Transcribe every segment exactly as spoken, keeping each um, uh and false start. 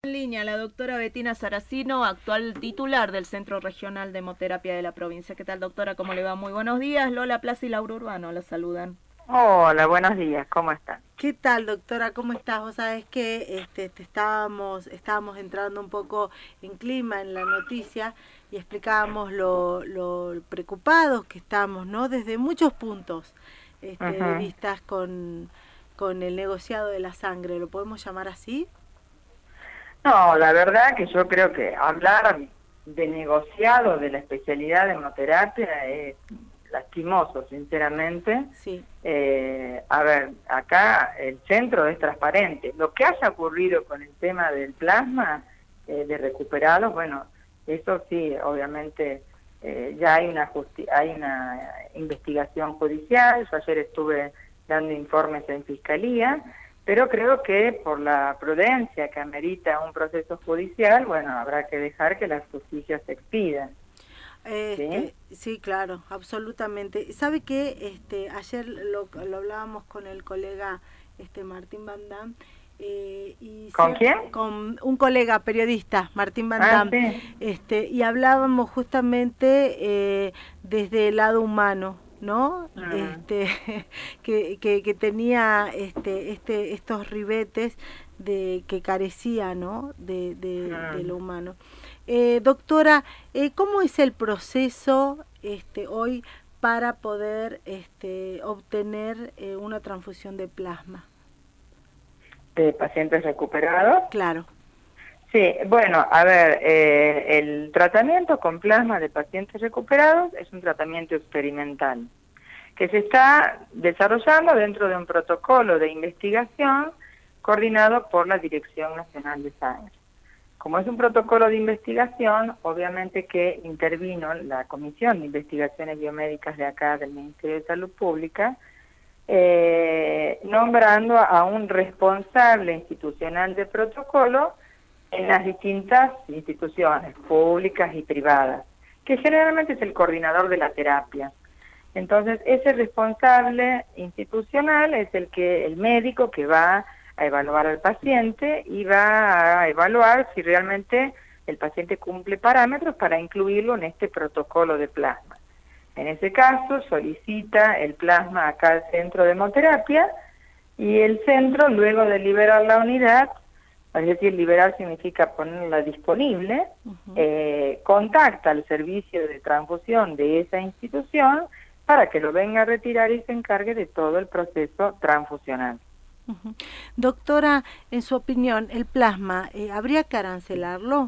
En línea, la doctora Bettina Saracino, actual titular del Centro Regional de Hemoterapia de la provincia. ¿Qué tal, doctora? ¿Cómo le va? Muy buenos días. Lola Plaza y Laura Urbano la saludan. Hola, buenos días, ¿cómo están? ¿Qué tal, doctora? ¿Cómo estás? Vos sabés que este, te estábamos, estábamos entrando un poco en clima en la noticia y explicábamos lo, lo preocupados que estamos, ¿no? Desde muchos puntos este, uh-huh. de vistas con, con el negociado de la sangre. ¿Lo podemos llamar así? No, la verdad que yo creo que hablar de negociado de la especialidad de hemoterapia es lastimoso, sinceramente. Sí. Eh, a ver, acá el centro es transparente. Lo que haya ocurrido con el tema del plasma eh, de recuperados, bueno, eso sí, obviamente eh, ya hay una justi- hay una investigación judicial. Yo ayer estuve dando informes en fiscalía, pero creo que por la prudencia que amerita un proceso judicial, bueno, habrá que dejar que la justicia se expida. Este, ¿Sí? sí, claro, absolutamente. ¿Sabe qué? Este, ayer lo, lo hablábamos con el colega este Martín Van Dam. Eh, y ¿Con se, quién? Con un colega periodista, Martín Van Ah, Dam. sí. Este, y hablábamos justamente eh, desde el lado humano, ¿no? Uh-huh. Este, que, que, que tenía este, este, estos ribetes de que carecía, ¿no? De, de, uh-huh. de lo humano. Eh, doctora, eh, ¿cómo es el proceso este, hoy para poder este, obtener eh, una transfusión de plasma? ¿De pacientes recuperados? Claro. Sí, bueno, a ver, eh, el tratamiento con plasma de pacientes recuperados es un tratamiento experimental que se está desarrollando dentro de un protocolo de investigación coordinado por la Dirección Nacional de Sangre. Como es un protocolo de investigación, obviamente que intervino la Comisión de Investigaciones Biomédicas de acá del Ministerio de Salud Pública, eh, nombrando a un responsable institucional de protocolo en las distintas instituciones públicas y privadas, que generalmente es el coordinador de la terapia. Entonces, ese responsable institucional es el que el médico que va a evaluar al paciente y va a evaluar si realmente el paciente cumple parámetros para incluirlo en este protocolo de plasma. En ese caso, solicita el plasma acá al centro de hemoterapia y el centro, luego de liberar la unidad, es decir, liberar significa ponerla disponible, uh-huh. eh, contacta al servicio de transfusión de esa institución para que lo venga a retirar y se encargue de todo el proceso transfusional. Uh-huh. Doctora, en su opinión, ¿el plasma eh, habría que arancelarlo?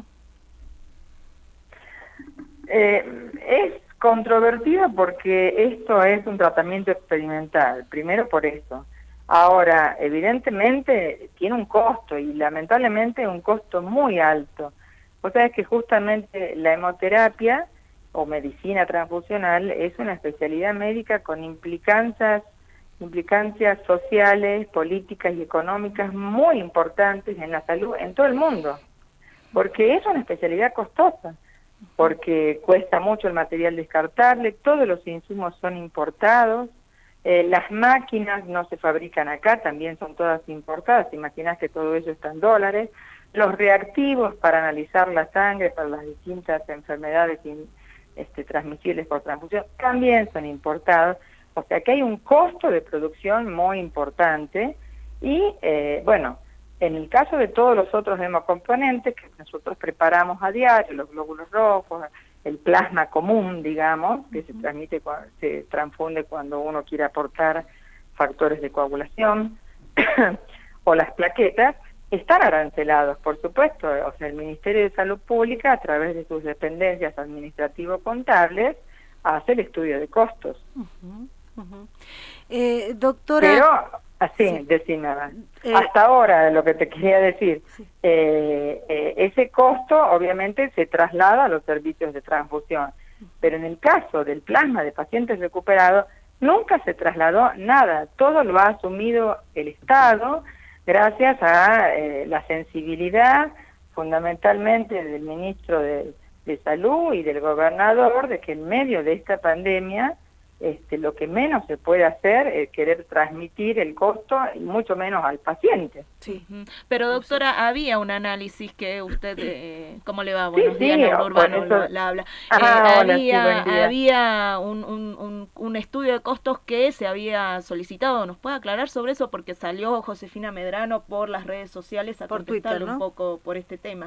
Eh, es controvertido porque esto es un tratamiento experimental, primero por eso. Ahora, evidentemente tiene un costo y lamentablemente un costo muy alto. Vos sabés que justamente la hemoterapia o medicina transfusional es una especialidad médica con implicancias, implicancias sociales, políticas y económicas muy importantes en la salud en todo el mundo, porque es una especialidad costosa, porque cuesta mucho el material descartable, todos los insumos son importados, eh, las máquinas no se fabrican acá, también son todas importadas, imaginás que todo eso está en dólares, los reactivos para analizar la sangre para las distintas enfermedades este, transmisibles por transfusión también son importados, o sea que hay un costo de producción muy importante y, eh, bueno, en el caso de todos los otros hemocomponentes que nosotros preparamos a diario, los glóbulos rojos, el plasma común, digamos, que se transmite, se transfunde cuando uno quiere aportar factores de coagulación, o las plaquetas, están arancelados, por supuesto. O sea, el Ministerio de Salud Pública, a través de sus dependencias administrativo-contables, hace el estudio de costos. Uh-huh, uh-huh. Eh, doctora... Pero... Así, sí. decime, eh, hasta ahora lo que te quería decir, sí. eh, eh, ese costo obviamente se traslada a los servicios de transfusión, pero en el caso del plasma de pacientes recuperados nunca se trasladó nada, todo lo ha asumido el Estado gracias a eh, la sensibilidad fundamentalmente del ministro de, de Salud y del gobernador de que en medio de esta pandemia este, lo que menos se puede hacer es querer transmitir el costo, y mucho menos al paciente. Sí. Pero doctora, había un análisis que usted, eh, ¿cómo le va? Buenos sí, días, sí, Laura Urbano eso... lo, la habla. Ah, eh, hola, había sí, buen día. había un, un, un, un estudio de costos que se había solicitado. ¿Nos puede aclarar sobre eso? Porque salió Josefina Medrano por las redes sociales a por contestarle Twitter, ¿no? un poco por este tema.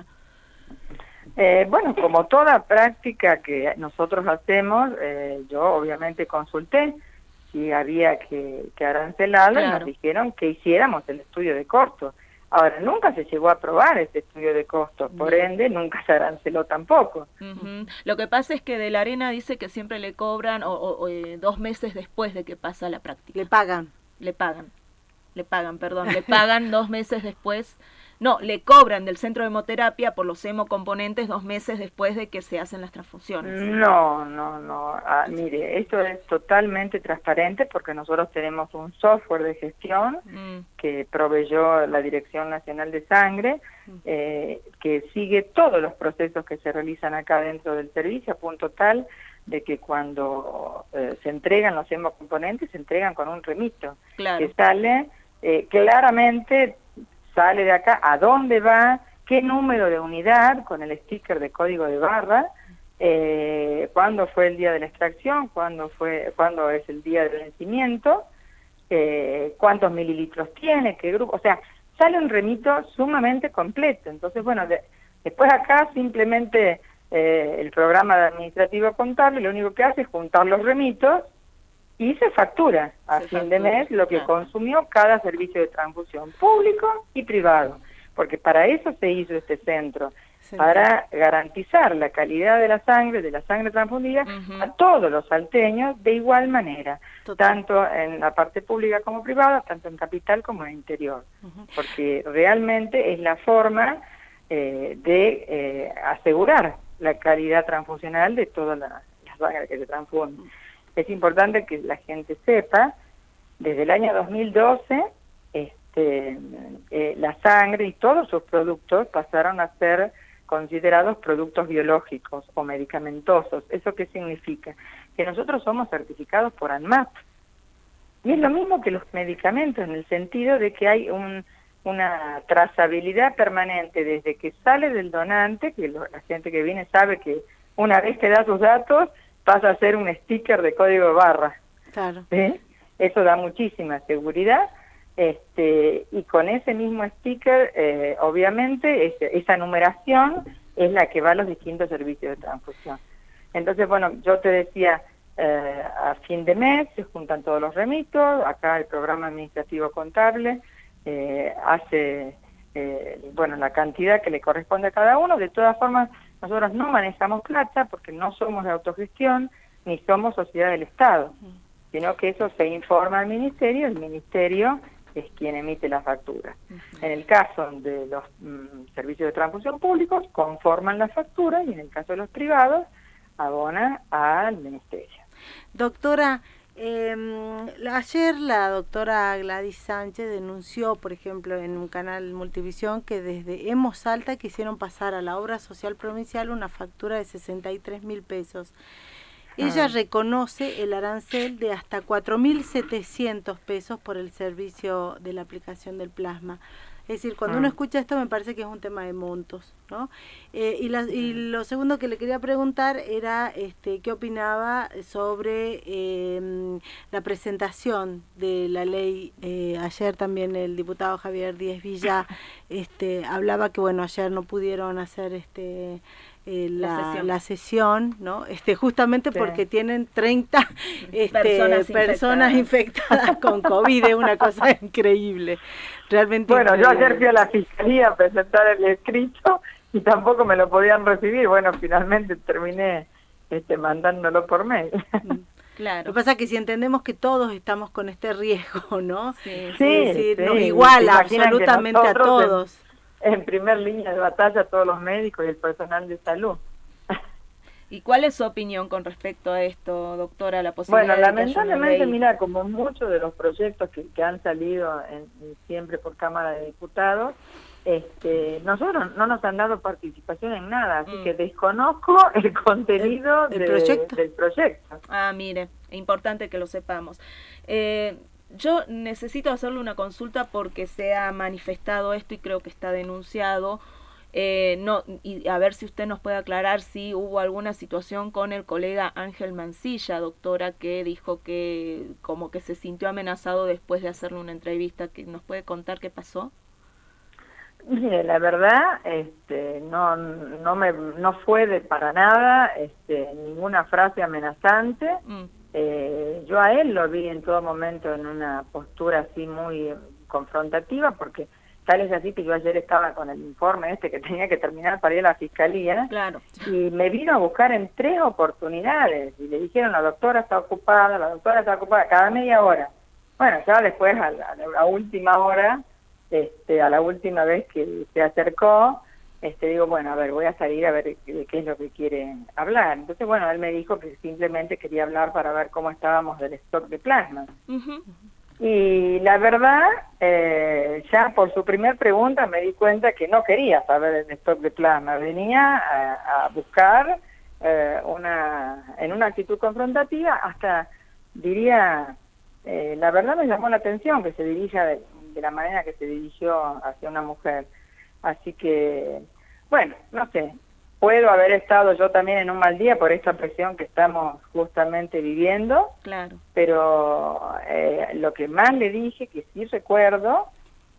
Eh, bueno, como toda práctica que nosotros hacemos, eh, yo obviamente consulté si había que, que arancelarlo, claro, y nos dijeron que hiciéramos el estudio de costos. Ahora, nunca se llegó a aprobar ese estudio de costos, por Bien. ende nunca se aranceló tampoco. Uh-huh. Lo que pasa es que de la Arena dice que siempre le cobran o, o, o, eh, dos meses después de que pasa la práctica. Le pagan. Le pagan, le pagan, perdón, le pagan dos meses después. No, le cobran del centro de hemoterapia por los hemocomponentes dos meses después de que se hacen las transfusiones. No, no, no. Ah, mire, esto es totalmente transparente porque nosotros tenemos un software de gestión mm. que proveyó la Dirección Nacional de Sangre, eh, que sigue todos los procesos que se realizan acá dentro del servicio, a punto tal de que cuando eh, se entregan los hemocomponentes, se entregan con un remito, claro. que sale eh, claramente... sale de acá, a dónde va, qué número de unidad, con el sticker de código de barra, eh, cuándo fue el día de la extracción, cuándo fue, cuándo es el día del vencimiento, eh, cuántos mililitros tiene, qué grupo, o sea, sale un remito sumamente completo. Entonces, bueno, de, después acá simplemente eh, el programa administrativo contable lo único que hace es juntar los remitos y se factura a se fin factura, de mes lo que claro. consumió cada servicio de transfusión público y privado, porque para eso se hizo este centro, sí. para garantizar la calidad de la sangre, de la sangre transfundida, uh-huh. a todos los salteños de igual manera, Total. tanto en la parte pública como privada, tanto en capital como en interior, uh-huh. porque realmente es la forma eh, de eh, asegurar la calidad transfusional de toda la, la sangre que se transfunde. Uh-huh. Es importante que la gente sepa, desde el año dos mil doce, este, eh, la sangre y todos sus productos pasaron a ser considerados productos biológicos o medicamentosos. ¿Eso qué significa? Que nosotros somos certificados por ANMAT. Y es lo mismo que los medicamentos, en el sentido de que hay un, una trazabilidad permanente desde que sale del donante, que lo, la gente que viene sabe que una vez que da sus datos, pasa a ser un sticker de código de barra. Claro. ¿Sí? Eso da muchísima seguridad, este, y con ese mismo sticker, eh, obviamente, ese, esa numeración es la que va a los distintos servicios de transfusión. Entonces, bueno, yo te decía, eh, a fin de mes se juntan todos los remitos, acá el programa administrativo contable eh, hace, eh, bueno, la cantidad que le corresponde a cada uno. De todas formas, nosotros no manejamos plata porque no somos de autogestión ni somos sociedad del Estado, sino que eso se informa al Ministerio, el Ministerio es quien emite la factura. En el caso de los mm, servicios de transfusión públicos, conforman la factura, y en el caso de los privados, abona al Ministerio. Doctora, eh, ayer la doctora Gladys Sánchez denunció, por ejemplo, en un canal Multivisión, que desde Hemos Salta quisieron pasar a la obra social provincial una factura de sesenta y tres mil pesos. Ella ah. reconoce el arancel de hasta cuatro mil setecientos pesos por el servicio de la aplicación del plasma. Es decir, cuando ah. uno escucha esto me parece que es un tema de montos, ¿no? Eh, y, la, y lo segundo que le quería preguntar era este, qué opinaba sobre eh, la presentación de la ley. Eh, ayer también el diputado Javier Díez Villa este, hablaba que, bueno, ayer no pudieron hacer este... Eh, la, la, sesión. la sesión, ¿no? Este, justamente sí. porque tienen treinta este, personas, personas infectadas. infectadas con COVID, es una cosa increíble, realmente Bueno, increíble. Yo ayer fui a la fiscalía a presentar el escrito y tampoco me lo podían recibir, bueno, finalmente terminé este, mandándolo por mail. Claro. Lo que pasa es que si entendemos que todos estamos con este riesgo, ¿no? Sí, es sí, decir, sí. nos iguala absolutamente a todos. En, en primer línea de batalla todos los médicos y el personal de salud. ¿Y cuál es su opinión con respecto a esto, doctora? La posibilidad bueno, de lamentablemente, mira, como muchos de los proyectos que, que han salido en, siempre por Cámara de Diputados, este, nosotros no nos han dado participación en nada, así mm. que desconozco el contenido ¿El, el de, proyecto? del proyecto. Ah, mire. importante que lo sepamos. Eh, yo necesito hacerle una consulta porque se ha manifestado esto y creo que está denunciado. Eh, no, y a ver si usted nos puede aclarar si hubo alguna situación con el colega Ángel Mancilla, doctora, que dijo que como que se sintió amenazado después de hacerle una entrevista. ¿Que nos puede contar qué pasó? Mire, la verdad, este, no, no me, no fue de para nada, este, ninguna frase amenazante. Mm. Eh, yo a él lo vi en todo momento en una postura así muy confrontativa, porque tal es así que yo ayer estaba con el informe este que tenía que terminar para ir a la fiscalía. Claro. Y me vino a buscar en tres oportunidades y le dijeron la doctora está ocupada, la doctora está ocupada, cada media hora. Bueno, ya después a la, a la última hora, este, a la última vez que se acercó, este, digo, bueno, a ver, voy a salir a ver de qué es lo que quiere hablar. Entonces, bueno, él me dijo que simplemente quería hablar para ver cómo estábamos del stock de plasma. Uh-huh. Y la verdad, eh, ya por su primer pregunta me di cuenta que no quería saber el stock de plasma, venía a, a buscar eh, una, en una actitud confrontativa, hasta diría, eh, la verdad me llamó la atención que se dirija de, de la manera que se dirigió hacia una mujer. Así que, bueno, no sé, puedo haber estado yo también en un mal día por esta presión que estamos justamente viviendo, claro. Pero eh, lo que más le dije, que sí recuerdo,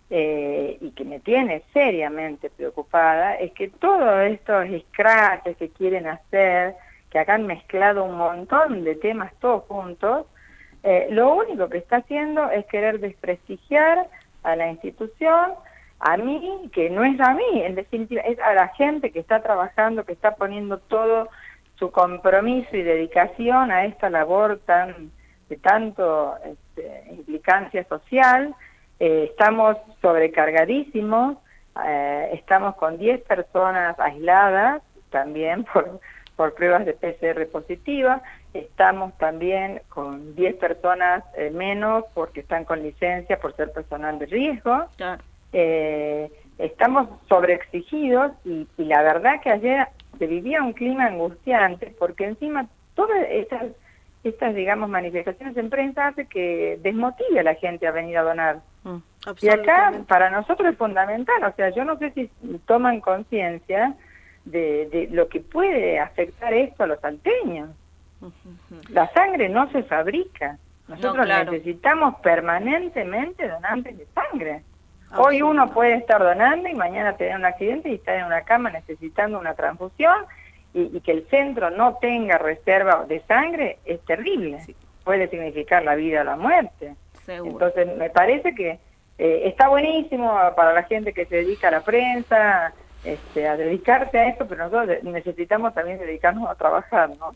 eh, y que me tiene seriamente preocupada, es que todos estos escraches que quieren hacer, que acá han mezclado un montón de temas todos juntos, eh, lo único que está haciendo es querer desprestigiar a la institución, a mí, que no es a mí, en definitiva, es a la gente que está trabajando, que está poniendo todo su compromiso y dedicación a esta labor tan de tanto este, implicancia social. Eh, estamos sobrecargadísimos, eh, estamos con diez personas aisladas también por, por pruebas de P C R positiva, estamos también con diez personas eh, menos porque están con licencia por ser personal de riesgo. Claro. Eh, estamos sobreexigidos y, y la verdad que ayer se vivía un clima angustiante porque encima todas estas, estas digamos manifestaciones en prensa hace que desmotive a la gente a venir a donar. Mm, y acá para nosotros es fundamental, o sea, yo no sé si toman conciencia de, de lo que puede afectar esto a los salteños. Uh-huh. La sangre no se fabrica, nosotros no, claro. necesitamos permanentemente donantes de sangre. Hoy uno puede estar donando y mañana tener un accidente y estar en una cama necesitando una transfusión y, y que el centro no tenga reserva de sangre es terrible. Sí. Puede significar la vida o la muerte. Seguro. Entonces me parece que eh, está buenísimo para la gente que se dedica a la prensa, este, a dedicarse a esto, pero nosotros necesitamos también dedicarnos a trabajar, ¿no?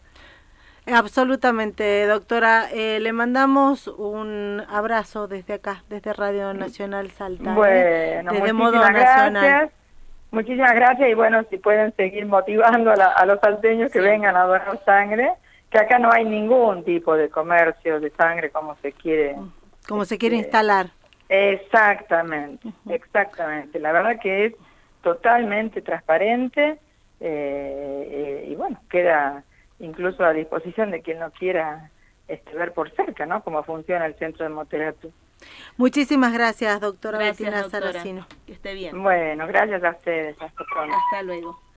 Absolutamente, doctora. Eh, le mandamos un abrazo desde acá, desde Radio Nacional Salta. Bueno, desde Modo Nacional. Gracias. Muchísimas gracias y bueno, si pueden seguir motivando a, la, a los salteños que sí. vengan a donar sangre, que acá no hay ningún tipo de comercio de sangre como se quiere. Como se quiere eh, instalar. Exactamente, uh-huh. exactamente. La verdad que es totalmente transparente eh, eh, y bueno, queda incluso a disposición de quien no quiera este, ver por cerca, ¿no? Cómo funciona el centro de hemoterapia. Muchísimas gracias, doctora Gracias, Bettina doctora. Saracino. Que esté bien. Bueno, gracias a ustedes. Hasta pronto. Hasta luego.